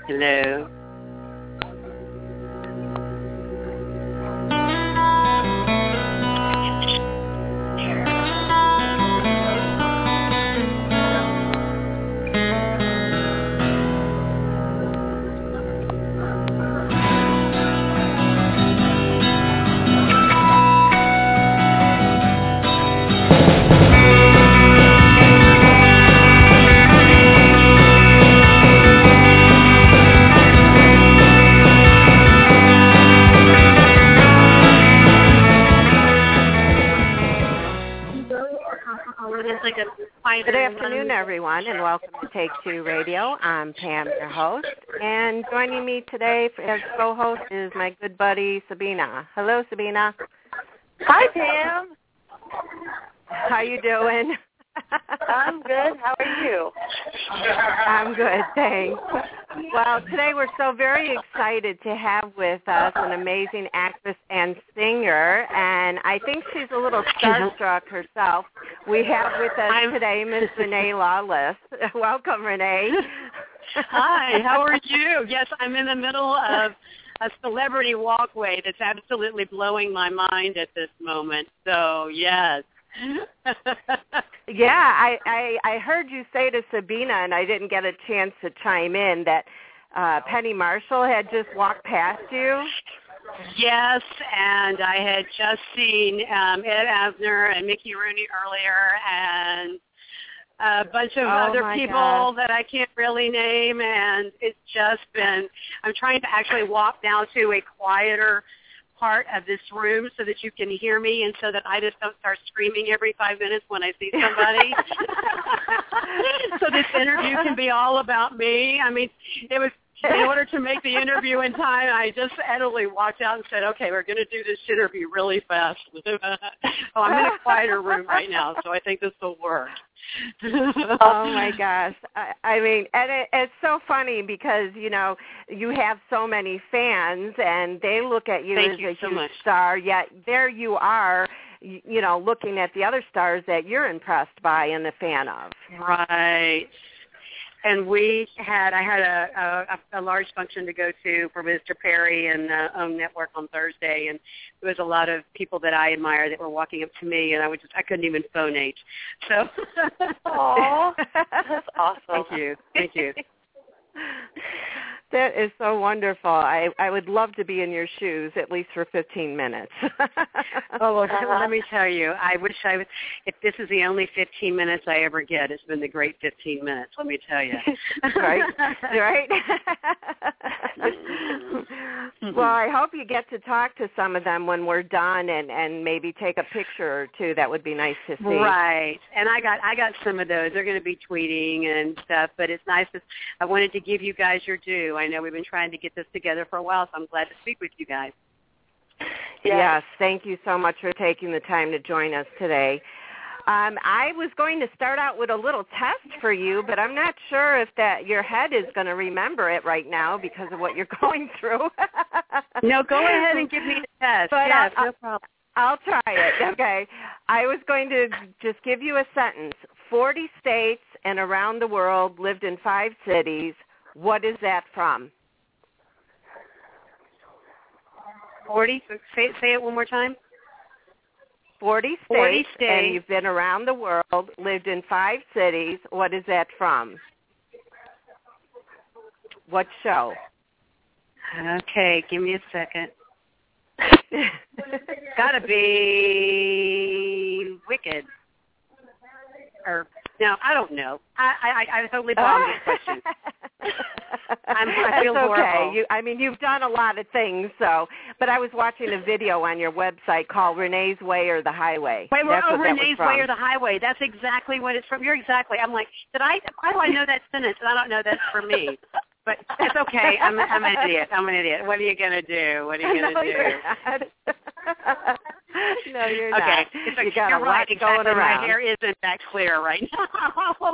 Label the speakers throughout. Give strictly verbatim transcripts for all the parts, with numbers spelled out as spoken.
Speaker 1: Hello.
Speaker 2: Good afternoon, everyone, and welcome to Take Two Radio. I'm Pam, your host, and joining me today as co-host is my good buddy, Sabina. Hello, Sabina.
Speaker 3: Hi, Pam.
Speaker 2: How you doing?
Speaker 3: I'm good. How are you?
Speaker 2: I'm good, thanks. Well, today we're so very excited to have with us an amazing actress and singer, and I think she's a little starstruck herself. We have with us
Speaker 1: I'm...
Speaker 2: today Miss Renee Lawless. Welcome, Renee.
Speaker 1: Hi, how are you? Yes, I'm in the middle of a celebrity walkway that's absolutely blowing my mind at this moment, so yes.
Speaker 2: Yeah, I, I, I heard you say to Sabina, and I didn't get a chance to chime in, that uh, Penny Marshall had just walked past you.
Speaker 1: Yes, and I had just seen um, Ed Asner and Mickey Rooney earlier, and a bunch of
Speaker 2: oh
Speaker 1: other people
Speaker 2: gosh.
Speaker 1: that I can't really name, and it's just been, I'm trying to actually walk down to a quieter part of this room so that you can hear me and so that I just don't start screaming every five minutes when I see somebody. So this interview can be all about me. I mean, it was in order to make the interview in time, I just utterly walked out and said, okay, we're going to do this interview really fast. Oh, I'm in a quieter room right now, so I think this will work.
Speaker 2: Oh, my gosh. I, I mean, and it, it's so funny because, you know, you have so many fans, and they look at you
Speaker 1: Thank
Speaker 2: as
Speaker 1: you
Speaker 2: a
Speaker 1: so
Speaker 2: huge
Speaker 1: much.
Speaker 2: star, yet there you are, you, you know, looking at the other stars that you're impressed by and a fan of.
Speaker 1: Right. And we had, I had a, a, a large function to go to for Mister Perry and the OWN Network on Thursday, and there was a lot of people that I admire that were walking up to me, and I would just, I couldn't even phonate. So,
Speaker 3: aw, that's awesome.
Speaker 1: Thank you, thank you.
Speaker 2: That is so wonderful. I, I would love to be in your shoes, at least for fifteen minutes.
Speaker 1: Oh, well, let me tell you, I wish I would, if this is the only fifteen minutes I ever get, it's been the great fifteen minutes, let me tell you.
Speaker 2: Right, right. Well, I hope you get to talk to some of them when we're done and, and maybe take a picture or two. That would be nice to see.
Speaker 1: Right. And I got I got some of those. They're going to be tweeting and stuff, but it's nice. To, I wanted to give you guys your due. I know we've been trying to get this together for a while, so I'm glad to speak with you guys.
Speaker 2: Yes, yes, thank you so much for taking the time to join us today. Um, I was going to start out with a little test for you, but I'm not sure if that your head is going to remember it right now because of what you're going through.
Speaker 1: No, go ahead and give me a test.
Speaker 2: But
Speaker 1: yes,
Speaker 2: I'll,
Speaker 1: no problem.
Speaker 2: I'll try it. Okay. I was going to just give you a sentence. forty states and around the world, lived in five cities. What is that from?
Speaker 1: forty? Say, say it one more time.
Speaker 2: forty states,
Speaker 1: forty states,
Speaker 2: and you've been around the world, lived in five cities. What is that from? What show?
Speaker 1: Okay, give me a second. Gotta be Wicked. Or, no, I don't know. I, I, I totally bombed this question. I'm, I feel
Speaker 2: That's okay.
Speaker 1: horrible.
Speaker 2: You, I mean, you've done a lot of things, so. But I was watching a video on your website called Renee's Way or the Highway.
Speaker 1: Wait,
Speaker 2: That's
Speaker 1: oh,
Speaker 2: what
Speaker 1: Renee's
Speaker 2: that was
Speaker 1: Way or the Highway. That's exactly what it's from. You're exactly. I'm like, did I? Why do I know that sentence? And I don't know that's for me. But it's okay. I'm, I'm an idiot. I'm an idiot. What are you gonna do? What are you gonna
Speaker 2: no,
Speaker 1: do?
Speaker 2: You're not. No, you're
Speaker 1: okay.
Speaker 2: not.
Speaker 1: It's like,
Speaker 2: you got
Speaker 1: you're
Speaker 2: a
Speaker 1: right.
Speaker 2: lot
Speaker 1: Exactly.
Speaker 2: going around.
Speaker 1: My hair isn't that clear right now.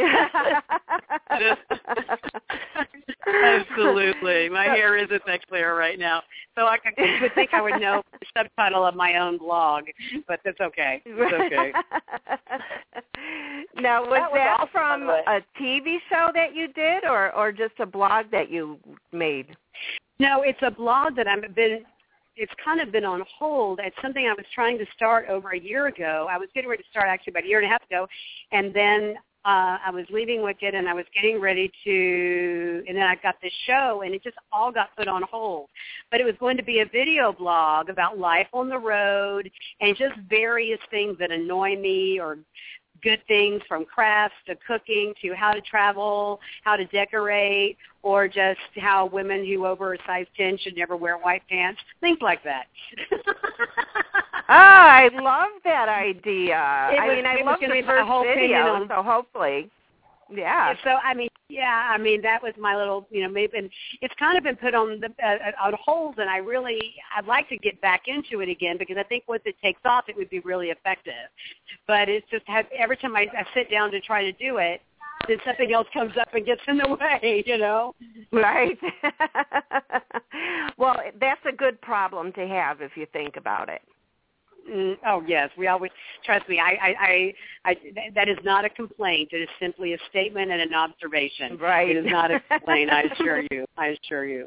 Speaker 1: Absolutely. My hair isn't that clear right now. So I could, you would think I would know the subtitle of my own blog, but that's okay. It's okay.
Speaker 2: Now, was
Speaker 3: that, was
Speaker 2: that
Speaker 3: awesome,
Speaker 2: from a T V show that you did, or or just a blog that you made?
Speaker 1: No, it's a blog that I've been. It's kind of been on hold. It's something I was trying to start over a year ago. I was getting ready to start actually about a year and a half ago, and then uh, I was leaving Wicked, and I was getting ready to, and then I got this show, and it just all got put on hold. But it was going to be a video blog about life on the road and just various things that annoy me or good things, from crafts to cooking to how to travel, how to decorate, or just how women who over a size ten should never wear white pants, things like that.
Speaker 2: Oh, I love that idea.
Speaker 1: It
Speaker 2: I
Speaker 1: was,
Speaker 2: mean, I
Speaker 1: it
Speaker 2: love
Speaker 1: was
Speaker 2: the
Speaker 1: be
Speaker 2: first
Speaker 1: a whole
Speaker 2: video,
Speaker 1: on,
Speaker 2: so hopefully, yeah.
Speaker 1: So, I mean, yeah, I mean, that was my little, you know, maybe and it's kind of been put on the uh, on hold, and I really, I'd like to get back into it again because I think once it takes off, it would be really effective. But it's just have, every time I, I sit down to try to do it, then something else comes up and gets in the way, you know?
Speaker 2: Right. Well, that's a good problem to have if you think about it.
Speaker 1: Mm, oh, yes. We always, trust me, I, I, I, I, that is not a complaint. It is simply a statement and an observation.
Speaker 2: Right.
Speaker 1: It is not a complaint, I assure you. I assure you.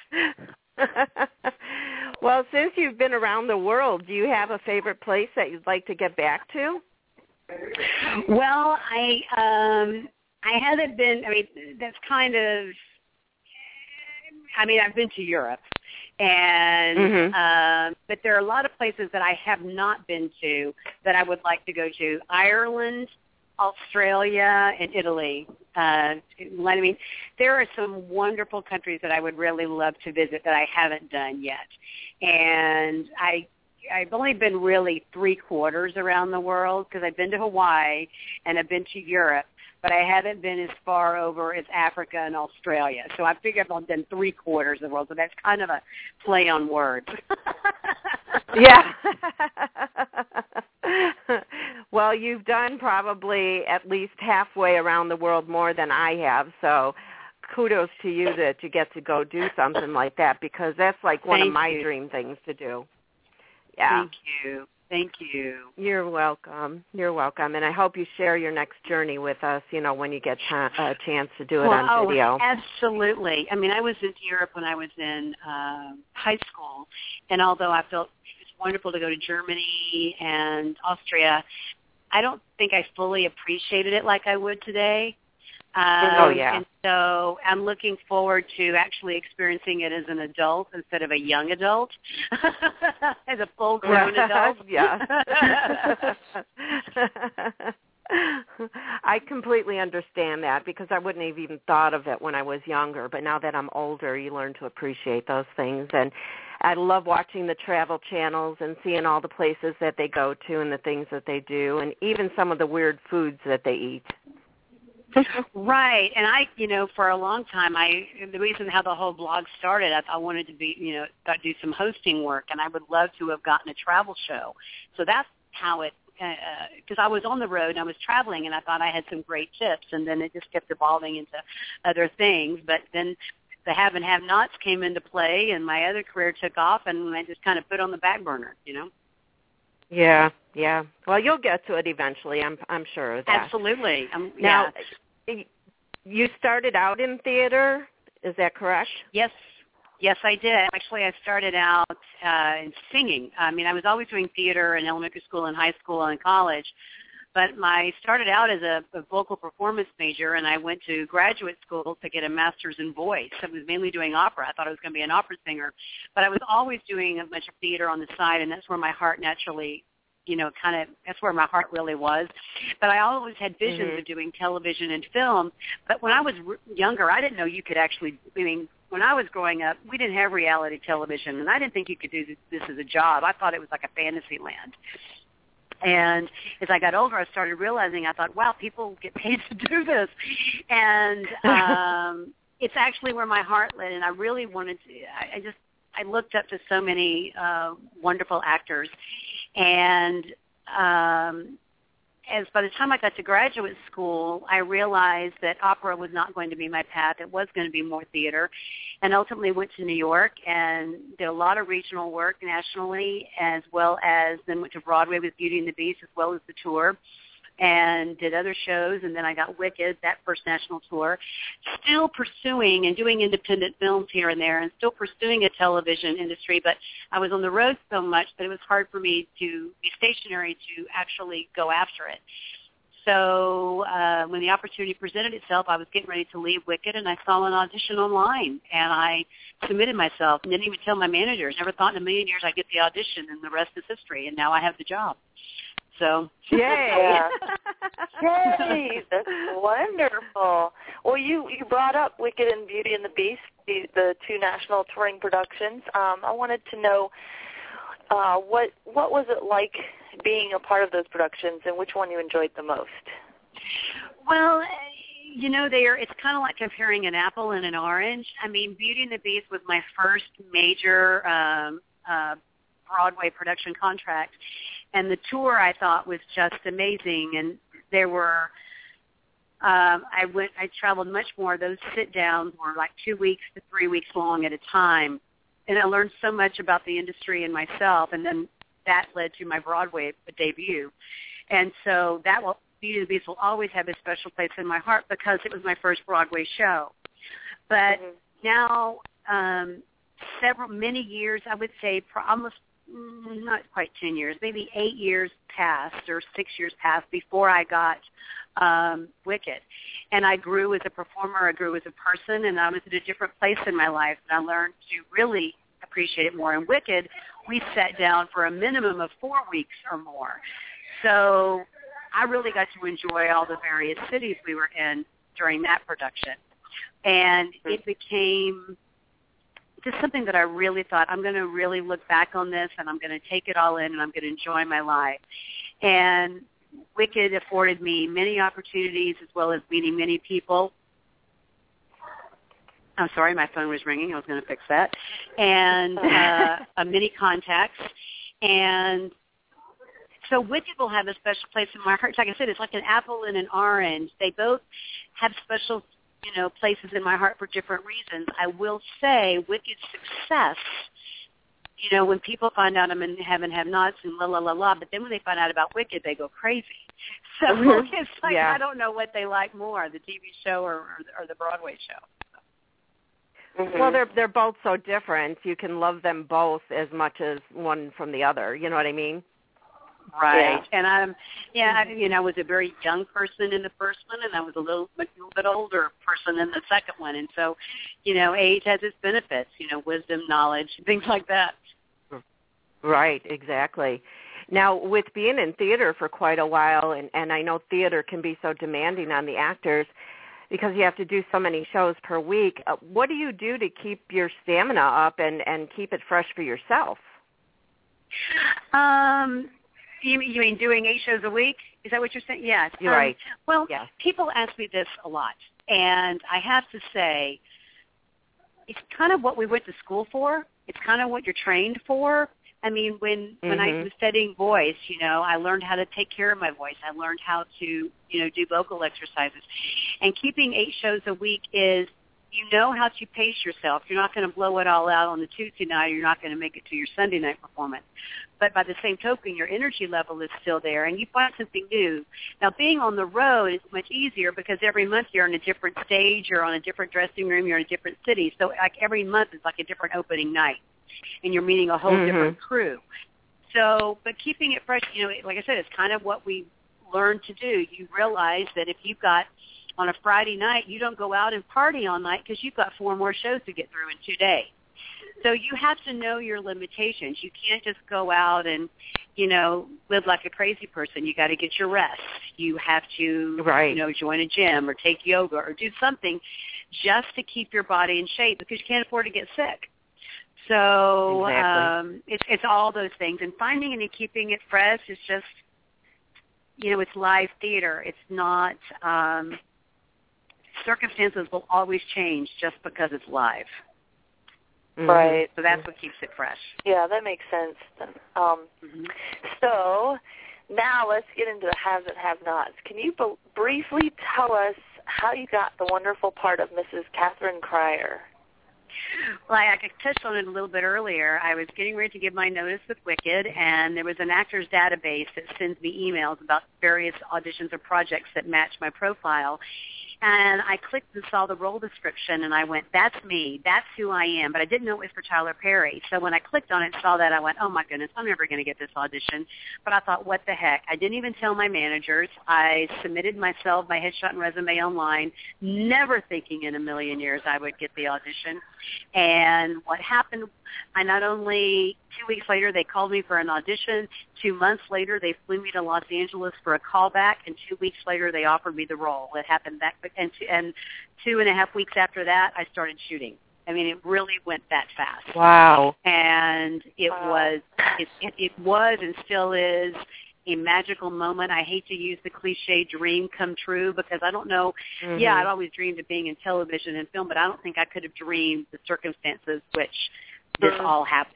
Speaker 2: Well, since you've been around the world, do you have a favorite place that you'd like to get back to?
Speaker 1: Well, I um, I haven't been, I mean, that's kind of, I mean, I've been to Europe. And
Speaker 2: mm-hmm.
Speaker 1: um, but there are a lot of places that I have not been to that I would like to go to. Ireland, Australia, and Italy. Uh, I mean, there are some wonderful countries that I would really love to visit that I haven't done yet. And I, I've only been really three quarters around the world because I've been to Hawaii and I've been to Europe, but I haven't been as far over as Africa and Australia. So I figure I've done three quarters of the world, so that's kind of a play on words.
Speaker 2: Yeah. Well, you've done probably at least halfway around the world more than I have, so kudos to you that you get to go do something like that because that's like one
Speaker 1: Thank
Speaker 2: of my
Speaker 1: you.
Speaker 2: dream things to do. Yeah.
Speaker 1: Thank you. Thank you.
Speaker 2: You're welcome. You're welcome. And I hope you share your next journey with us, you know, when you get ch- a chance to do it
Speaker 1: well,
Speaker 2: on video.
Speaker 1: Oh, absolutely. I mean, I was in Europe when I was in uh, high school, and although I felt it was wonderful to go to Germany and Austria, I don't think I fully appreciated it like I would today. Um,
Speaker 2: oh, yeah.
Speaker 1: And so I'm looking forward to actually experiencing it as an adult instead of a young adult, as a full-grown adult.
Speaker 2: Yeah. I completely understand that because I wouldn't have even thought of it when I was younger. But now that I'm older, you learn to appreciate those things. And I love watching the travel channels and seeing all the places that they go to and the things that they do and even some of the weird foods that they eat.
Speaker 1: Right, and I, you know, for a long time, I the reason how the whole blog started, I, I wanted to be, you know, do some hosting work, and I would love to have gotten a travel show. So that's how it, because uh, I was on the road and I was traveling, and I thought I had some great tips, and then it just kept evolving into other things. But then the have and have-nots came into play, and my other career took off, and I just kind of put on the back burner, you know.
Speaker 2: Yeah, yeah. Well, you'll get to it eventually. I'm I'm sure of that.
Speaker 1: Absolutely. Um,
Speaker 2: now,
Speaker 1: yeah.
Speaker 2: you started out in theater. Is that correct?
Speaker 1: Yes. Yes, I did. Actually, I started out uh, in singing. I mean, I was always doing theater in elementary school and high school and college. But I started out as a, a vocal performance major, and I went to graduate school to get a master's in voice. I was mainly doing opera. I thought I was going to be an opera singer. But I was always doing a bunch of theater on the side, and that's where my heart naturally, you know, kind of, that's where my heart really was. But I always had visions
Speaker 2: mm-hmm.
Speaker 1: of doing television and film. But when I was r- younger, I didn't know you could actually, I mean, when I was growing up, we didn't have reality television, and I didn't think you could do this, this as a job. I thought it was like a fantasy land. And as I got older, I started realizing, I thought, wow, people get paid to do this. And um, it's actually where my heart led, and I really wanted to, I, I just, I looked up to so many uh, wonderful actors. And um, as by the time I got to graduate school, I realized that opera was not going to be my path. It was going to be more theater. And ultimately went to New York and did a lot of regional work nationally, as well as then went to Broadway with Beauty and the Beast, as well as the tour. and did other shows, and then I got Wicked, that first national tour, still pursuing and doing independent films here and there, and still pursuing a television industry, but I was on the road so much that it was hard for me to be stationary to actually go after it. So uh, when the opportunity presented itself, I was getting ready to leave Wicked, and I saw an audition online, and I submitted myself and didn't even tell my managers. Never thought in a million years I'd get the audition, and the rest is history, and now I have the job. So,
Speaker 2: yay!
Speaker 3: Yeah. Yay! That's wonderful. Well, you, you brought up Wicked and Beauty and the Beast, the, the two national touring productions. Um, I wanted to know uh, what what was it like being a part of those productions, and which one you enjoyed the most?
Speaker 1: Well, you know, they're, it's kind of like comparing an apple and an orange. I mean, Beauty and the Beast was my first major um, uh, Broadway production contract. And the tour, I thought, was just amazing. And there were, um, I went, I traveled much more. Those sit-downs were like two weeks to three weeks long at a time. And I learned so much about the industry and myself. And then that led to my Broadway debut. And so that will, Beauty and the Beast will always have a special place in my heart because it was my first Broadway show. But mm-hmm. now, um, several, many years, I would say pro- almost not quite ten years, maybe eight years passed or six years passed before I got um, Wicked. And I grew as a performer, I grew as a person, and I was at a different place in my life, and I learned to really appreciate it more. In Wicked, we sat down for a minimum of four weeks or more. So I really got to enjoy all the various cities we were in during that production. And it became just something that I really thought, I'm going to really look back on this, and I'm going to take it all in, and I'm going to enjoy my life. And Wicked afforded me many opportunities as well as meeting many people. I'm sorry, my phone was ringing. I was going to fix that. And uh, uh, many contacts. And so Wicked will have a special place in my heart. Like I said, it's like an apple and an orange. They both have special you know, places in my heart for different reasons. I will say Wicked's success, you know, when people find out I'm in Have and Have-Nots and la, la, la, la, but then when they find out about Wicked, they go crazy. So mm-hmm. it's like, yeah. I don't know what they like more, the T V show or, or, or the Broadway show.
Speaker 2: Mm-hmm. Well, they're they're both so different. You can love them both as much as one from the other. You know what I mean?
Speaker 1: Right, yeah. and I'm, yeah, I, you know, I was a very young person in the first one, and I was a little, a little bit older person in the second one, and so, you know, age has its benefits, you know, wisdom, knowledge, things like that.
Speaker 2: Right, exactly. Now, with being in theater for quite a while, and, and I know theater can be so demanding on the actors because you have to do so many shows per week, uh, what do you do to keep your stamina up and, and keep it fresh for yourself?
Speaker 1: Um... You mean, you mean doing eight shows a week? Is that what you're saying? Yes.
Speaker 2: You're um, right.
Speaker 1: Well,
Speaker 2: yes.
Speaker 1: People ask me this a lot, and I have to say it's kind of what we went to school for. It's kind of what you're trained for. I mean, when, mm-hmm. when I was studying voice, you know, I learned how to take care of my voice. I learned how to, you know, do vocal exercises. And keeping eight shows a week is, you know how to pace yourself. You're not going to blow it all out on the Tuesday night. You're not going to make it to your Sunday night performance. But by the same token, your energy level is still there, and you find something new. Now, being on the road is much easier because every month you're in a different stage, you're on a different dressing room, you're in a different city. So like every month is like a different opening night, and you're meeting a whole mm-hmm. different crew. So, but keeping it fresh, you know, like I said, it's kind of what we learned to do. You realize that if you've got on a Friday night, you don't go out and party all night because you've got four more shows to get through in two days. So you have to know your limitations. You can't just go out and, you know, live like a crazy person. You got to get your rest. You have to,
Speaker 2: right.
Speaker 1: you know, join a gym or take yoga or do something just to keep your body in shape because you can't afford to get sick. So
Speaker 2: exactly.
Speaker 1: um, it's it's all those things. And finding and keeping it fresh is just, you know, it's live theater. It's not um, circumstances will always change just because it's live.
Speaker 3: Mm-hmm. Right.
Speaker 1: So that's what keeps it fresh.
Speaker 3: Yeah, that makes sense. Um, mm-hmm. So now let's get into the haves and have-nots. Can you b- briefly tell us how you got the wonderful part of Missus Catherine Cryer?
Speaker 1: Well, I, I touched on it a little bit earlier. I was getting ready to give my notice with Wicked, and there was an actors database that sends me emails about various auditions or projects that match my profile. And I clicked and saw the role description, and I went, that's me. That's who I am. But I didn't know it was for Tyler Perry. So when I clicked on it and saw that, I went, oh, my goodness, I'm never going to get this audition. But I thought, what the heck? I didn't even tell my managers. I submitted myself, my headshot and resume online, never thinking in a million years I would get the audition. And what happened, I not only, two weeks later, they called me for an audition. Two months later, they flew me to Los Angeles for a callback. And two weeks later, they offered me the role. It happened that And two, and two and a half weeks after that, I started shooting. I mean, it really went that fast.
Speaker 2: Wow.
Speaker 1: And it
Speaker 3: wow.
Speaker 1: was, it, it, it was and still is a magical moment. I hate to use the cliche dream come true because I don't know. Mm-hmm. Yeah, I'd always dreamed of being in television and film, but I don't think I could have dreamed the circumstances which this mm-hmm. all happened.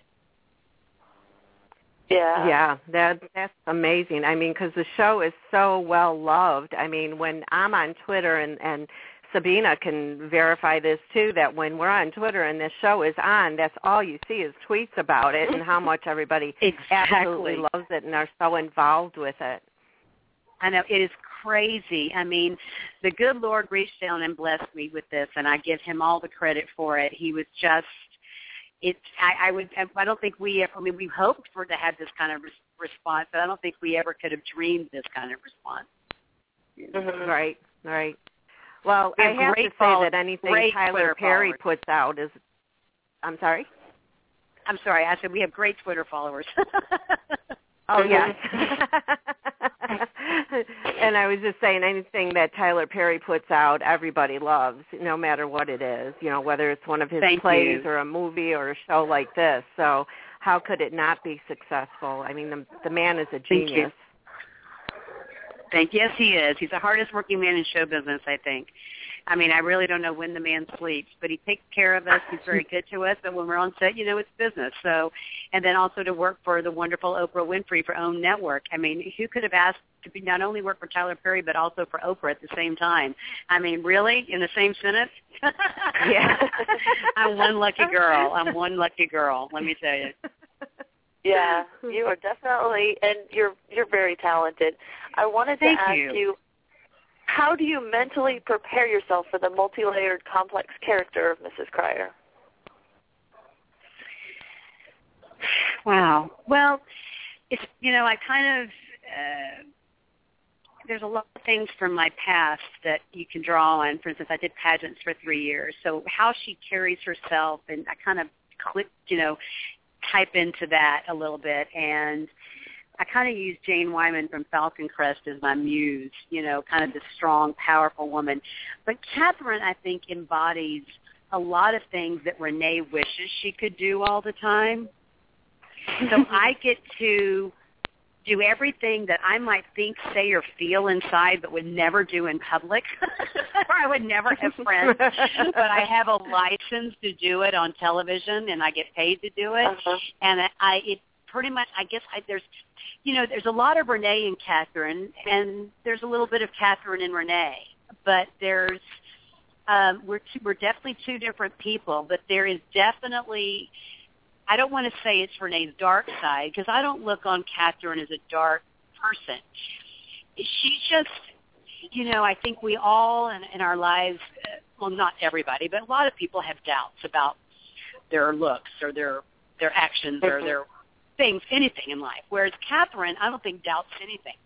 Speaker 3: Yeah,
Speaker 2: yeah, that that's amazing. I mean, because the show is so well loved. I mean, when I'm on Twitter, and and Sabina can verify this too, that when we're on Twitter and this show is on, that's all you see is tweets about it and how much everybody
Speaker 1: exactly.
Speaker 2: absolutely loves it and are so involved with it.
Speaker 1: I know, it is crazy. I mean, the good Lord reached down and blessed me with this, and I give him all the credit for it. He was just. It's. I, I would. I don't think we. I mean, we hoped for to have this kind of res- response, but I don't think we ever could have dreamed this kind of response.
Speaker 2: Mm-hmm. Right. Right. Well,
Speaker 1: we
Speaker 2: I
Speaker 1: have
Speaker 2: have to say
Speaker 1: follow-
Speaker 2: that anything Tyler
Speaker 1: Twitter
Speaker 2: Perry
Speaker 1: followers.
Speaker 2: puts out is. I'm sorry.
Speaker 1: I'm sorry. I said we have great Twitter followers.
Speaker 2: Oh yes. And I was just saying, anything that Tyler Perry puts out, everybody loves, no matter what it is. You know, whether it's one of his
Speaker 1: Thank
Speaker 2: plays
Speaker 1: you.
Speaker 2: or a movie or a show like this. So how could it not be successful? I mean, the, the man is a genius.
Speaker 1: Thank you. Thank you. Yes, he is. He's the hardest working man in show business, I think. I mean, I really don't know when the man sleeps, but he takes care of us. He's very good to us. But when we're on set, you know, it's business. So, and then also to work for the wonderful Oprah Winfrey for OWN Network. I mean, who could have asked to be not only work for Tyler Perry, but also for Oprah at the same time? I mean, really? In the same sentence? Yeah. I'm one lucky girl. I'm one lucky girl, let me tell you.
Speaker 3: Yeah, you are definitely, and you're you're very talented. I wanted to
Speaker 1: Thank
Speaker 3: ask
Speaker 1: you.
Speaker 3: you, how do you mentally prepare yourself for the multi-layered, complex character of Missus Cryer?
Speaker 1: Wow. Well, it's, you know, I kind of, uh, there's a lot of things from my past that you can draw on. For instance, I did pageants for three years. So how she carries herself, and I kind of click, you know, type into that a little bit. And I kind of use Jane Wyman from Falcon Crest as my muse, you know, kind of this strong, powerful woman. But Catherine, I think, embodies a lot of things that Renee wishes she could do all the time. So I get to do everything that I might think, say, or feel inside but would never do in public, or I would never have friends, but I have a license to do it on television, and I get paid to do it. Uh-huh. And I, it pretty much, I guess I, there's, you know, there's a lot of Renee and Catherine, and there's a little bit of Catherine and Renee, but there's, um, we're two, we're definitely two different people, but there is definitely, I don't want to say it's Renee's dark side, because I don't look on Catherine as a dark person. She's just, you know, I think we all in, in our lives, well, not everybody, but a lot of people have doubts about their looks or their their actions or their things, anything in life. Whereas Catherine, I don't think doubts anything.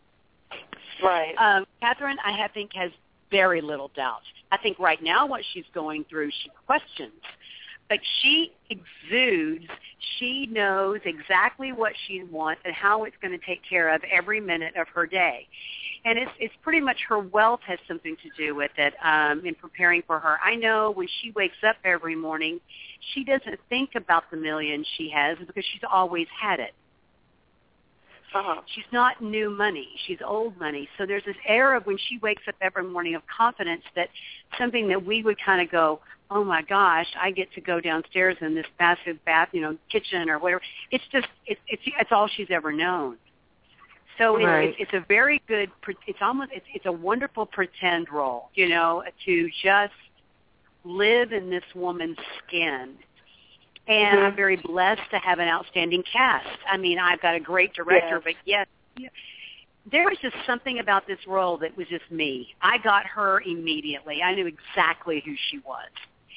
Speaker 3: Right.
Speaker 1: Um, Catherine, I have, think, has very little doubt. I think right now what she's going through, she questions. But she exudes, she knows exactly what she wants and how it's going to take care of every minute of her day. And it's it's pretty much her wealth has something to do with it um, in preparing for her. I know when she wakes up every morning, she doesn't think about the million she has because she's always had it.
Speaker 3: Uh-huh.
Speaker 1: She's not new money. She's old money. So there's this air of when she wakes up every morning of confidence that something that we would kind of go, oh, my gosh, I get to go downstairs in this massive bath, you know, kitchen or whatever. It's just, it's it's, it's all she's ever known. So it's,
Speaker 2: right.
Speaker 1: it's, it's a very good, it's almost, it's, it's a wonderful pretend role, you know, to just live in this woman's skin. And
Speaker 3: mm-hmm.
Speaker 1: I'm very blessed to have an outstanding cast. I mean, I've got a great director,
Speaker 3: yes.
Speaker 1: but yes, there was just something about this role that was just me. I got her immediately. I knew exactly who she was.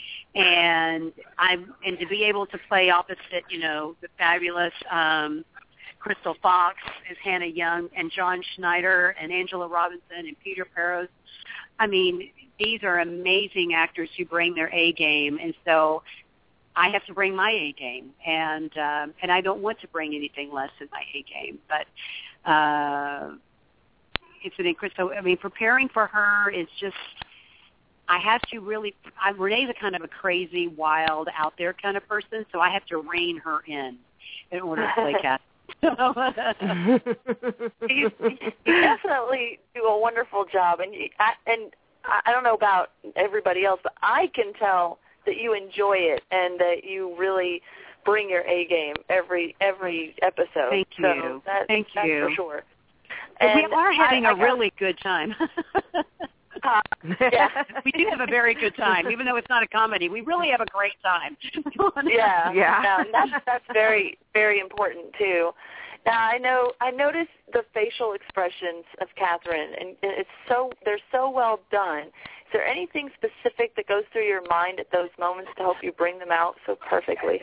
Speaker 1: And I and to be able to play opposite, you know, the fabulous um, Crystal Fox as Hannah Young and John Schneider and Angela Robinson and Peter Peros. I mean, these are amazing actors who bring their A game, and so I have to bring my A game, and um, and I don't want to bring anything less than my A game, but uh, it's an incredible. So I mean, preparing for her is just. I have to really, I, Renee's a kind of a crazy, wild, out there kind of person, so I have to rein her in in order to play Catherine.
Speaker 3: you, you definitely do a wonderful job, and you, I, and I don't know about everybody else, but I can tell that you enjoy it and that you really bring your A game every every episode.
Speaker 1: Thank
Speaker 3: so
Speaker 1: you.
Speaker 3: That,
Speaker 1: Thank
Speaker 3: that's
Speaker 1: you.
Speaker 3: for sure.
Speaker 1: And
Speaker 3: and
Speaker 1: we are having
Speaker 3: I,
Speaker 1: a
Speaker 3: I got,
Speaker 1: really good time.
Speaker 3: Uh, yeah,
Speaker 1: we do have a very good time, even though it's not a comedy. We really have a great time.
Speaker 3: yeah,
Speaker 2: yeah.
Speaker 3: No, that's that's very very important too. Now I know I noticed the facial expressions of Catherine, and it's so they're so well done. Is there anything specific that goes through your mind at those moments to help you bring them out so perfectly?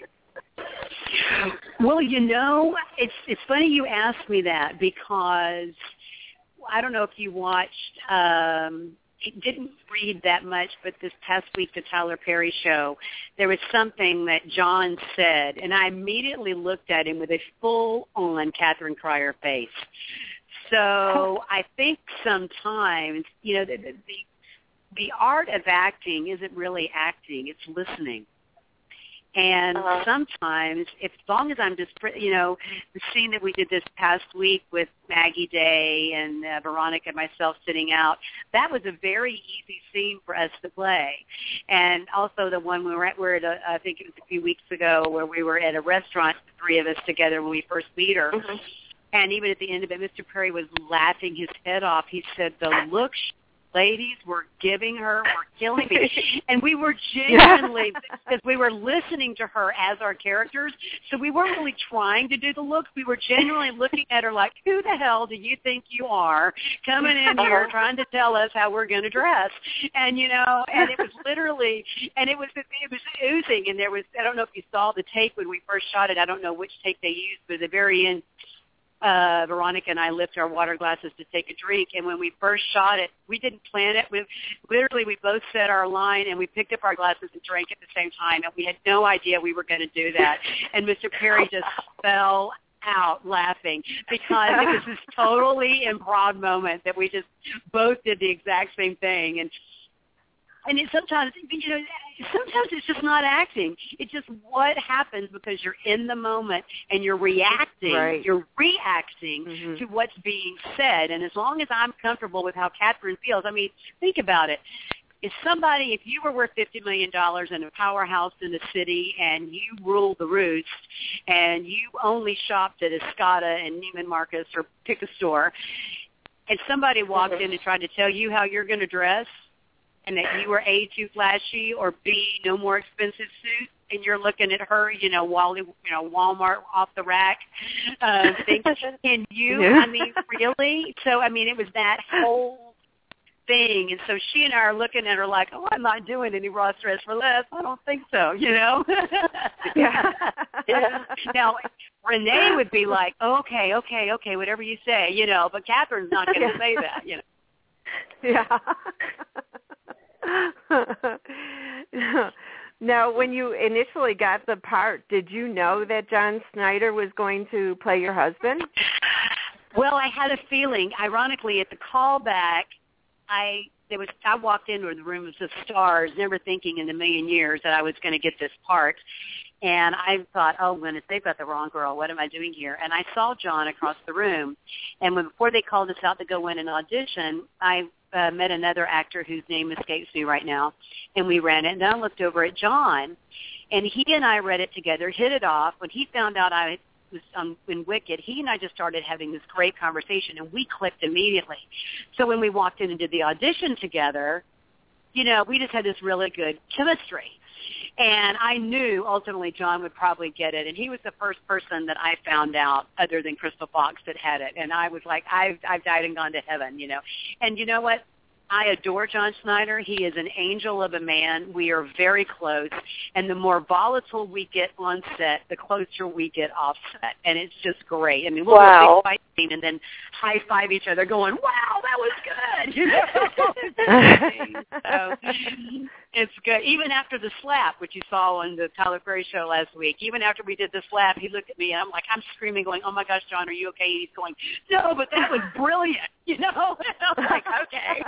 Speaker 1: Well, you know, it's it's funny you asked me that because I don't know if you watched. Um, It didn't read that much, but this past week, the Tyler Perry show, there was something that John said, and I immediately looked at him with a full-on Catherine Cryer face. So I think sometimes, you know, the, the, the art of acting isn't really acting, it's listening. And
Speaker 3: uh-huh.
Speaker 1: sometimes, if, as long as I'm just, you know, the scene that we did this past week with Maggie Day and uh, Veronica and myself sitting out, that was a very easy scene for us to play. And also the one we were at, we were at a, I think it was a few weeks ago, where we were at a restaurant, the three of us together when we first meet her.
Speaker 3: Mm-hmm.
Speaker 1: And even at the end of it, Mister Perry was laughing his head off. He said, the look ladies were giving her were killing me. And we were genuinely, because we were listening to her as our characters, so we weren't really trying to do the looks. We were genuinely looking at her like, who the hell do you think you are coming in here trying to tell us how we're going to dress? And, you know, and it was literally, and it was it was oozing. And there was, I don't know if you saw the tape when we first shot it. I don't know which tape they used, but at the very end, Uh, Veronica and I lift our water glasses to take a drink, and when we first shot it, we didn't plan it. We literally we both said our line, and we picked up our glasses and drank at the same time, and we had no idea we were going to do that. And Mister Perry just fell out laughing because it was this totally improv moment that we just both did the exact same thing. And And it sometimes, you know, sometimes it's just not acting. It's just what happens because you're in the moment and you're reacting.
Speaker 2: Right.
Speaker 1: You're reacting
Speaker 2: mm-hmm.
Speaker 1: to what's being said. And as long as I'm comfortable with how Catherine feels, I mean, think about it. If somebody, if you were worth fifty million dollars in a powerhouse in the city and you ruled the roost and you only shopped at Escada and Neiman Marcus or pick a store, and somebody walked mm-hmm. in and tried to tell you how you're going to dress, and that you were A, too flashy, or B, no more expensive suit, and you're looking at her, you know, Wally, you know, Walmart off the rack, uh, thinking, and you, yeah. I mean, really? So, I mean, it was that whole thing, and so she and I are looking at her like, oh, I'm not doing any Ross Dress for Less. I don't think so, you know?
Speaker 2: yeah.
Speaker 1: yeah. Now, Renee would be like, okay, okay, okay, whatever you say, you know, but Catherine's not going to yeah. say that, you know?
Speaker 2: Yeah. Now, when you initially got the part, did you know that John Schneider was going to play your husband?
Speaker 1: Well, I had a feeling. Ironically, at the callback, I there was I walked into the room of stars, never thinking in a million years that I was going to get this part. And I thought, oh, goodness, they've got the wrong girl. What am I doing here? And I saw John across the room. And when, before they called us out to go in and audition, I uh, met another actor whose name escapes me right now. And we ran it. And then I looked over at John. And he and I read it together, hit it off. When he found out I was um, in Wicked, he and I just started having this great conversation. And we clicked immediately. So when we walked in and did the audition together, you know, we just had this really good chemistry. And I knew ultimately John would probably get it. And he was the first person that I found out other than Crystal Fox that had it. And I was like, I've, I've died and gone to heaven, you know. And you know what? I adore John Schneider. He is an angel of a man. We are very close. And the more volatile we get on set, the closer we get off set. And it's just great. I mean, we'll
Speaker 3: wow.
Speaker 1: do a big fight scene and then high-five each other going, wow, that was good. You know? So it's good. Even after the slap, which you saw on the Tyler Perry show last week, even after we did the slap, he looked at me and I'm like, I'm screaming going, oh, my gosh, John, are you okay? And he's going, no, but that was brilliant. You know? And I'm like, okay.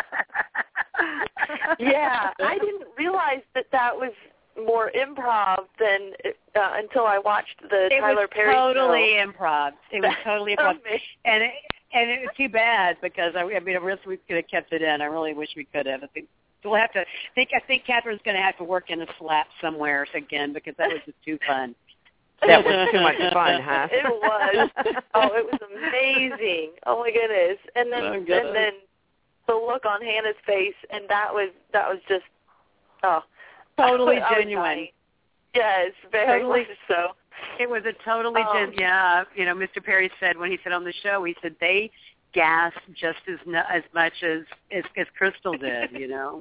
Speaker 3: Yeah, I didn't realize that that was more improv than uh, until I watched the
Speaker 1: it
Speaker 3: Tyler Perry
Speaker 1: show. It was totally
Speaker 3: show.
Speaker 1: improv. It was totally improv, and it, and it was too bad because I, I mean, I wish we could have kept it in. I really wish we could have. I think we'll have to. I think I think Catherine's going to have to work in a slap somewhere again because that was just too fun.
Speaker 2: That was too much fun, huh?
Speaker 3: It was. Oh, it was amazing. Oh my goodness! And then
Speaker 1: oh,
Speaker 3: and then. the look on Hannah's face, and that was that was just oh
Speaker 1: totally
Speaker 3: I
Speaker 1: genuine.
Speaker 3: Yes, very
Speaker 1: totally.
Speaker 3: much so.
Speaker 1: It was a totally
Speaker 3: um,
Speaker 1: gen- yeah. You know, Mister Perry said when he said on the show, he said they gasped just as no, as much as, as as Crystal did. You know.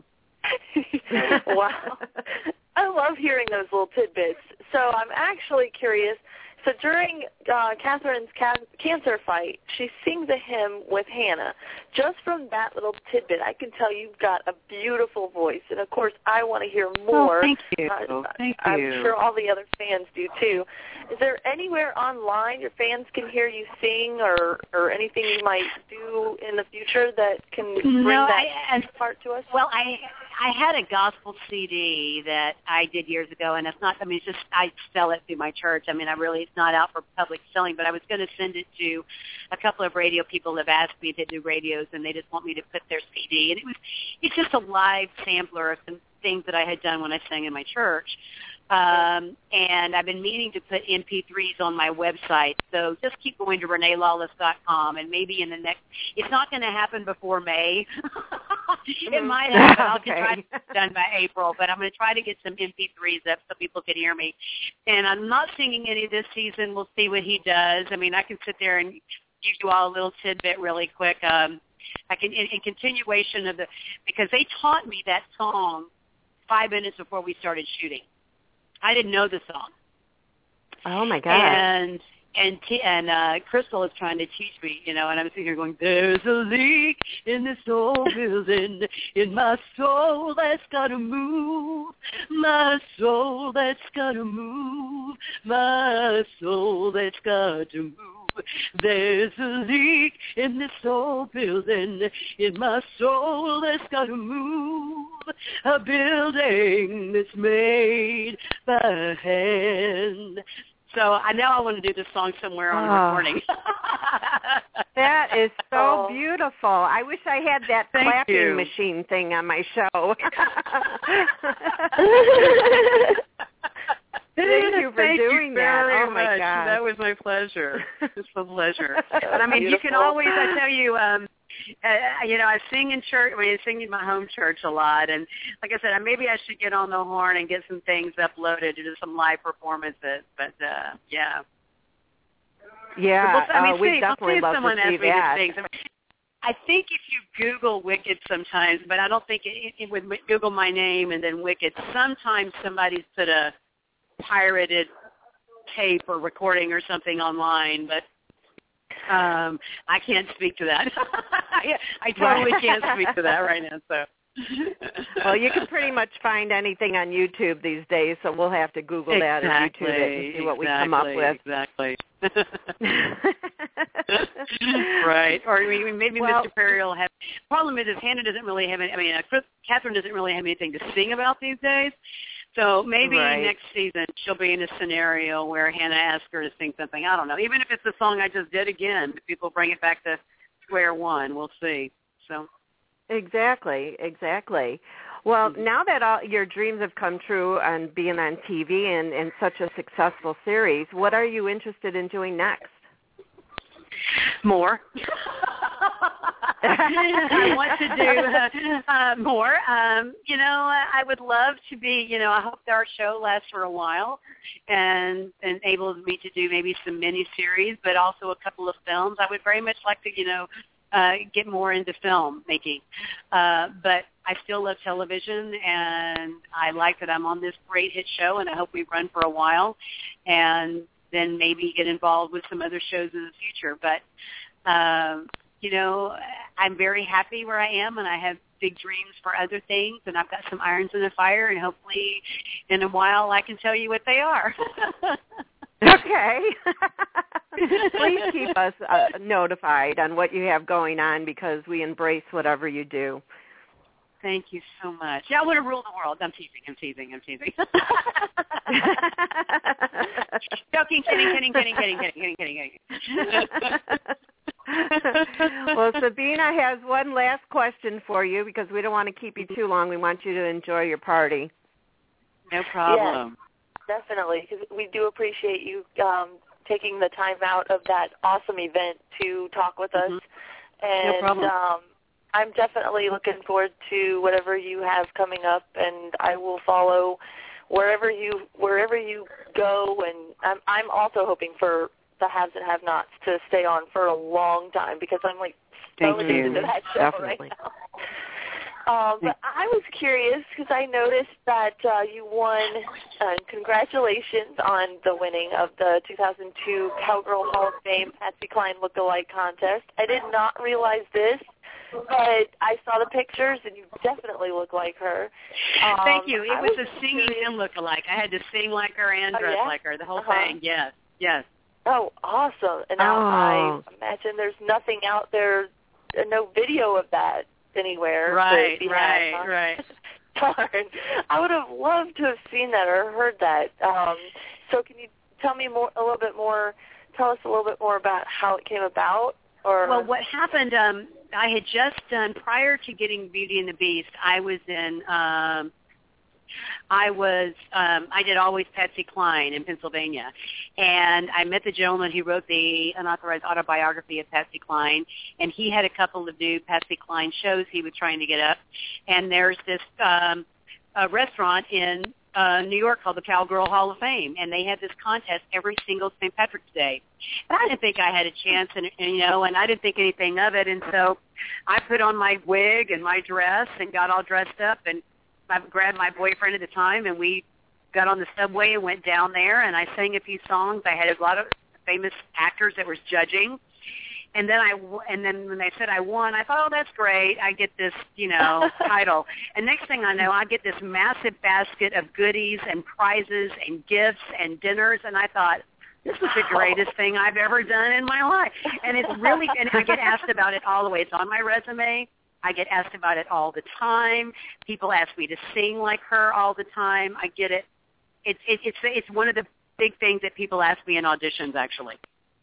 Speaker 3: Wow, I love hearing those little tidbits. So I'm actually curious. So during uh, Catherine's ca- cancer fight, she sings a hymn with Hannah. Just from that little tidbit, I can tell you've got a beautiful voice. And, of course, I want to hear more.
Speaker 1: Oh, thank you.
Speaker 3: Uh,
Speaker 1: thank
Speaker 3: I'm
Speaker 1: you.
Speaker 3: sure all the other fans do, too. Is there anywhere online your fans can hear you sing or, or anything you might do in the future that can bring
Speaker 1: no,
Speaker 3: that
Speaker 1: I,
Speaker 3: part to us?
Speaker 1: Well, I I had a gospel C D that I did years ago, and it's not, I mean, it's just, I sell it through my church. I mean, I really, it's not out for public selling, but I was going to send it to a couple of radio people that have asked me to do radios, and they just want me to put their C D. And it was, it's just a live sampler of some things that I had done when I sang in my church. Um, and I've been meaning to put M P threes on my website. So just keep going to renee lawless dot com, and maybe in the next, it's not going to happen before May. It might happen. I'll
Speaker 2: okay.
Speaker 1: try to get it done by April, but I'm going to try to get some M P threes up so people can hear me. And I'm not singing any this season. We'll see what he does. I mean, I can sit there and give you all a little tidbit really quick. Um, I can, in, in continuation of the, because they taught me that song five minutes before we started shooting. I didn't know the song.
Speaker 2: Oh my God!
Speaker 1: And and t- and uh, Crystal is trying to teach me, you know, and I'm sitting here going, "There's a leak in this old building, in my soul that's gotta move, my soul that's gotta move, my soul that's gotta move. There's a leak in this old building, in my soul that's gotta move, a building that's made by hand." So I know I want to do this song somewhere on the
Speaker 2: oh.
Speaker 1: recording.
Speaker 2: That is so
Speaker 3: Oh.
Speaker 2: beautiful. I wish I had that
Speaker 1: Thank
Speaker 2: clapping
Speaker 1: you.
Speaker 2: machine thing on my show. Thank you for
Speaker 1: Thank
Speaker 2: doing
Speaker 1: you
Speaker 2: that.
Speaker 1: very
Speaker 2: Oh my
Speaker 1: much.
Speaker 2: God.
Speaker 1: That was my pleasure. It's a pleasure. But I mean,
Speaker 3: Beautiful.
Speaker 1: you can always, I tell you, um, uh, you know, I sing in church, I mean, I sing in my home church a lot. And like I said, maybe I should get on the horn and get some things uploaded to do some live performances. But, uh, yeah.
Speaker 2: Yeah,
Speaker 1: Well, I mean,
Speaker 2: uh, we
Speaker 1: see,
Speaker 2: definitely
Speaker 1: see if
Speaker 2: love
Speaker 1: someone
Speaker 2: to see
Speaker 1: asked me
Speaker 2: that.
Speaker 1: these things. I, mean, I think if you Google Wicked sometimes, but I don't think it, it would Google my name and then Wicked. Sometimes somebody's put a pirated tape or recording or something online, but um, I can't speak to that. I, I totally can't speak to that right now. So.
Speaker 2: Well, you can pretty much find anything on YouTube these days, so we'll have to Google that
Speaker 1: exactly,
Speaker 2: or YouTube it and see what
Speaker 1: exactly,
Speaker 2: we come up with.
Speaker 1: Exactly. Right. Or I mean, maybe
Speaker 2: well,
Speaker 1: Mister Perry will have. Problem is, is Hannah doesn't really have any. I mean, uh, Chris, Catherine doesn't really have anything to sing about these days. So maybe
Speaker 2: right.
Speaker 1: next season she'll be in a scenario where Hannah asks her to sing something. I don't know. Even if it's the song I just did again, people bring it back to square one. We'll see. So.
Speaker 2: Exactly, exactly. Well, mm-hmm. now that all your dreams have come true on being on T V and, and such a successful series, what are you interested in doing next?
Speaker 1: More. I want to do uh, uh, more. Um, you know, I would love to be, you know, I hope that our show lasts for a while and, and able me to do maybe some miniseries, but also a couple of films. I would very much like to, you know, uh, get more into film making. Uh, but I still love television, and I like that I'm on this great hit show, and I hope we run for a while and then maybe get involved with some other shows in the future. But, um, you know, I'm very happy where I am, and I have big dreams for other things, and I've got some irons in the fire, and hopefully in a while I can tell you what they are.
Speaker 2: Okay. Please keep us uh, notified on what you have going on, because we embrace whatever you do.
Speaker 1: Thank you so much. Yeah, I want to rule the world. I'm teasing, I'm teasing, I'm teasing. Joking, kidding, kidding, kidding, kidding, kidding, kidding, kidding.
Speaker 2: Well, Sabina has one last question for you, because we don't want to keep you too long. We want you to enjoy your party.
Speaker 1: No problem.
Speaker 3: Yes, definitely, because we do appreciate you um, taking the time out of that awesome event to talk with us.
Speaker 1: Mm-hmm.
Speaker 3: And
Speaker 1: no problem.
Speaker 3: Um, I'm definitely looking forward to whatever you have coming up, and I will follow wherever you wherever you go. And I'm I'm also hoping for the haves and have-nots to stay on for a long time, because I'm like so addicted to that show
Speaker 2: Definitely.
Speaker 3: right now. Um, but I was curious because I noticed that uh, you won. Uh, congratulations on the winning of the two thousand two Cowgirl Hall of Fame Patsy Cline Look-alike contest. I did not realize this, but I saw the pictures, and you definitely look like her. Um,
Speaker 1: Thank you. It
Speaker 3: I
Speaker 1: was,
Speaker 3: was
Speaker 1: a singing
Speaker 3: curious.
Speaker 1: and look-alike. I had to sing like her and
Speaker 3: Oh,
Speaker 1: dress
Speaker 3: yeah?
Speaker 1: like her, the whole
Speaker 3: Uh-huh.
Speaker 1: thing. Yes, yes.
Speaker 3: Oh, awesome. And now
Speaker 2: Oh.
Speaker 3: I imagine there's nothing out there, uh, no video of that anywhere.
Speaker 1: Right,
Speaker 3: to be
Speaker 1: right,
Speaker 3: had, huh?
Speaker 1: right.
Speaker 3: Darn. I would have loved to have seen that or heard that. Um, so can you tell me more, a little bit more, tell us a little bit more about how it came about? Or
Speaker 1: Well, what happened, um, I had just done, prior to getting Beauty and the Beast, I was in, um, I was, um, I did Always Patsy Cline in Pennsylvania, and I met the gentleman who wrote the unauthorized autobiography of Patsy Cline, and he had a couple of new Patsy Cline shows he was trying to get up, and there's this um, a restaurant in uh, New York called the Cowgirl Hall of Fame, and they had this contest every single Saint Patrick's Day. And I didn't think I had a chance, and, and you know, and I didn't think anything of it, and so I put on my wig and my dress and got all dressed up, and I grabbed my boyfriend at the time, and we got on the subway and went down there, and I sang a few songs. I had a lot of famous actors that were judging. And then I, and then when they said I won, I thought, oh, that's great. I get this, you know, title. And next thing I know, I get this massive basket of goodies and prizes and gifts and dinners. And I thought, this is the greatest thing I've ever done in my life. And it's really, and I get asked about it all the way. It's on my resume. I get asked about it all the time. People ask me to sing like her all the time. I get it. It's it, it's it's one of the big things that people ask me in auditions, actually.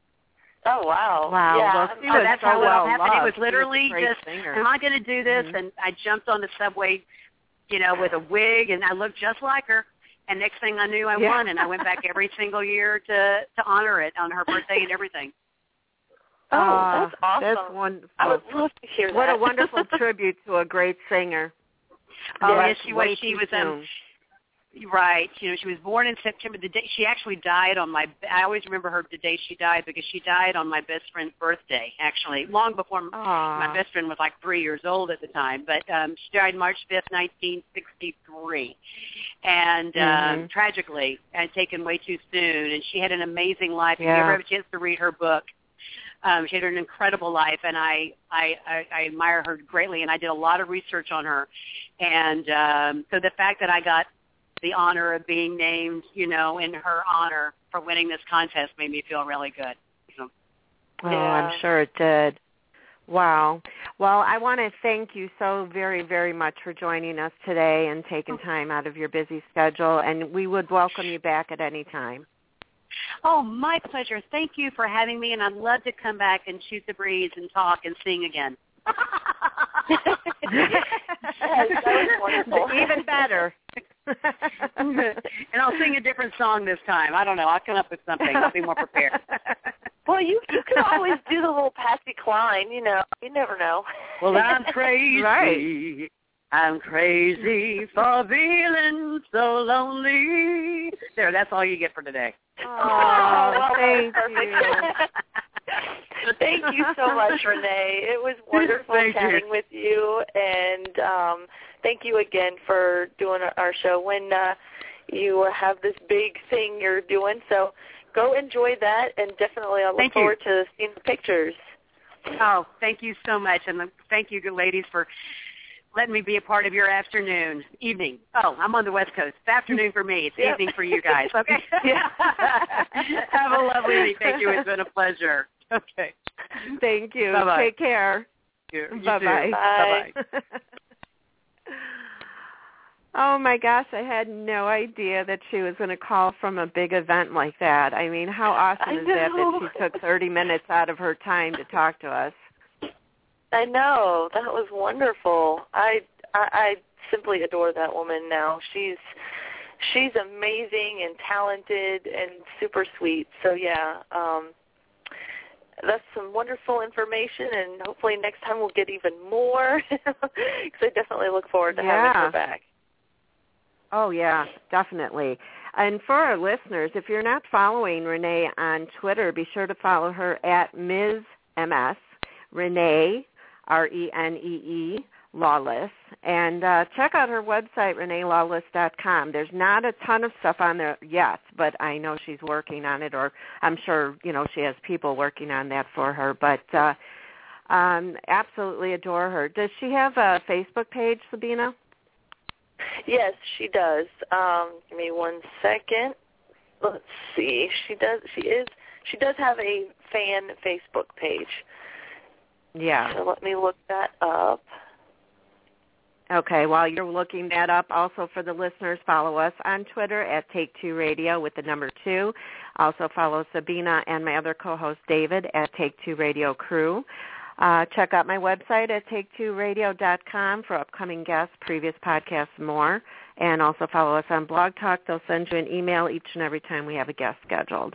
Speaker 3: Oh, wow.
Speaker 2: Wow.
Speaker 3: Yeah.
Speaker 2: Well, she
Speaker 1: Oh,
Speaker 2: was
Speaker 1: that's
Speaker 2: so
Speaker 1: how it all
Speaker 2: well
Speaker 1: happened. It
Speaker 2: loved.
Speaker 1: was literally
Speaker 2: She was a great
Speaker 1: just,
Speaker 2: singer.
Speaker 1: am I going to do this?
Speaker 2: Mm-hmm.
Speaker 1: And I jumped on the subway, you know, with a wig, and I looked just like her. And next thing I knew, I
Speaker 2: Yeah.
Speaker 1: won, and I went back every single year to to honor it on her birthday and everything.
Speaker 3: Oh,
Speaker 2: Uh,
Speaker 3: that's awesome.
Speaker 2: That's wonderful.
Speaker 3: I would love to hear
Speaker 2: What
Speaker 3: that.
Speaker 2: a wonderful tribute to a great singer.
Speaker 1: Oh,
Speaker 2: Yes,
Speaker 1: yes, she was.
Speaker 2: way
Speaker 1: She
Speaker 2: too
Speaker 1: was. Um,
Speaker 2: soon.
Speaker 1: Right. You know, she was born in September. The day she actually died on my, I always remember her the day she died, because she died on my best friend's birthday, actually, long before
Speaker 2: Aww.
Speaker 1: my best friend was like three years old at the time. But um, she died March fifth, nineteen sixty-three. And um,
Speaker 2: Mm-hmm.
Speaker 1: tragically, and taken way too soon. And she had an amazing life. If
Speaker 2: Yeah.
Speaker 1: you ever have a chance to read her book, um, she had an incredible life, and I, I, I, I admire her greatly. And I did a lot of research on her. And um, so the fact that I got the honor of being named, you know, in her honor for winning this contest made me feel really good. So.
Speaker 2: Oh,
Speaker 3: Yeah.
Speaker 2: I'm sure it did. Wow. Well, I want to thank you so very, very much for joining us today and taking time out of your busy schedule, and we would welcome you back at any time.
Speaker 1: Oh, my pleasure. Thank you for having me, and I'd love to come back and shoot the breeze and talk and sing again.
Speaker 3: Yes, that was wonderful.
Speaker 2: Even better.
Speaker 1: And I'll sing a different song this time. I don't know. I'll come up with something. I'll be more prepared.
Speaker 3: Well, you you could always do the little Patsy Cline, you know. You never know.
Speaker 4: Well, I'm crazy.
Speaker 2: Right.
Speaker 4: I'm crazy for feeling so lonely. There, that's all you get for today.
Speaker 2: Oh,
Speaker 3: well,
Speaker 2: thank
Speaker 3: perfect.
Speaker 2: you.
Speaker 3: Thank you so much, Renee. It was wonderful
Speaker 4: Thank
Speaker 3: chatting
Speaker 4: you.
Speaker 3: with you, and um, thank you again for doing our show when uh, you have this big thing you're doing. So go enjoy that, and definitely I look
Speaker 4: Thank you.
Speaker 3: forward to seeing the pictures.
Speaker 1: Oh, thank you so much, and thank you, ladies, for letting me be a part of your afternoon, evening. Oh, I'm on the West Coast. It's afternoon for me. It's
Speaker 3: Yep.
Speaker 1: evening for you guys. Okay.
Speaker 3: Yeah.
Speaker 1: Have a lovely evening. Thank you. It's been a pleasure. Okay.
Speaker 2: Thank you.
Speaker 1: Bye-bye.
Speaker 2: Take care.
Speaker 1: You, you
Speaker 2: Bye-bye.
Speaker 1: too.
Speaker 3: Bye.
Speaker 1: Bye-bye.
Speaker 2: Oh, my gosh. I had no idea that she was going to call from a big event like that. I mean, how awesome
Speaker 3: I
Speaker 2: is that that
Speaker 3: know.
Speaker 2: she took thirty minutes out of her time to talk to us?
Speaker 3: I know. That was wonderful. I, I I simply adore that woman now. She's she's amazing and talented and super sweet. So yeah, um, that's some wonderful information, and hopefully next time we'll get even more, because I definitely look forward to
Speaker 2: Yeah.
Speaker 3: having her back.
Speaker 2: Oh, yeah, definitely. And for our listeners, if you're not following Renee on Twitter, be sure to follow her at Miz M S, Renee, R E N E E, Lawless. And uh, check out her website, renee lawless dot com. There's not a ton of stuff on there yet, but I know she's working on it, or I'm sure, you know, she has people working on that for her. But uh, um, absolutely adore her. Does she have a Facebook page, Sabina?
Speaker 3: Yes, she does. Um, give me one second. Let's see. She does. She is. She does have a fan Facebook page.
Speaker 2: Yeah.
Speaker 3: So let me look that up.
Speaker 2: Okay, while you're looking that up, also for the listeners, follow us on Twitter at Take Two Radio with the number two. Also follow Sabina and my other co-host David at Take Two Radio Crew. Uh, check out my website at take two radio dot com for upcoming guests, previous podcasts, and more. And also follow us on Blog Talk. They'll send you an email each and every time we have a guest scheduled.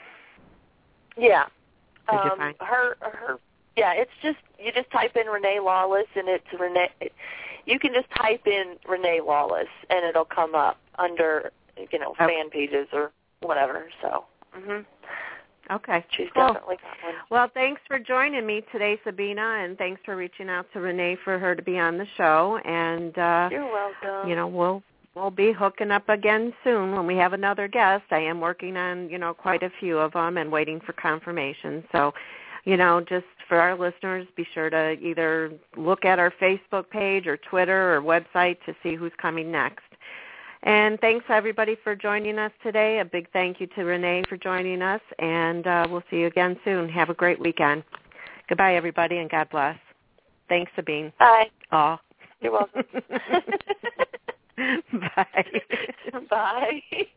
Speaker 3: Yeah.
Speaker 2: Did you
Speaker 3: um,
Speaker 2: find?
Speaker 3: her? Her. Yeah. It's just you just type in Renee Lawless, and it's Renee. You can just type in Renee Lawless, and it'll come up under you know
Speaker 2: Oh.
Speaker 3: fan pages or whatever. So. Mhm.
Speaker 2: Okay,
Speaker 3: She's
Speaker 2: cool.
Speaker 3: definitely got one.
Speaker 2: Well, thanks for joining me today, Sabina, and thanks for reaching out to Renee for her to be on the show. And uh,
Speaker 3: You're welcome.
Speaker 2: you know, we'll we'll be hooking up again soon when we have another guest. I am working on you know quite a few of them and waiting for confirmation. So, you know, just for our listeners, be sure to either look at our Facebook page or Twitter or website to see who's coming next. And thanks, everybody, for joining us today. A big thank you to Renee for joining us, and uh, we'll see you again soon. Have a great weekend. Goodbye, everybody, and God bless. Thanks, Sabine.
Speaker 3: Bye.
Speaker 2: Aw.
Speaker 3: You're welcome.
Speaker 2: Bye.
Speaker 3: Bye.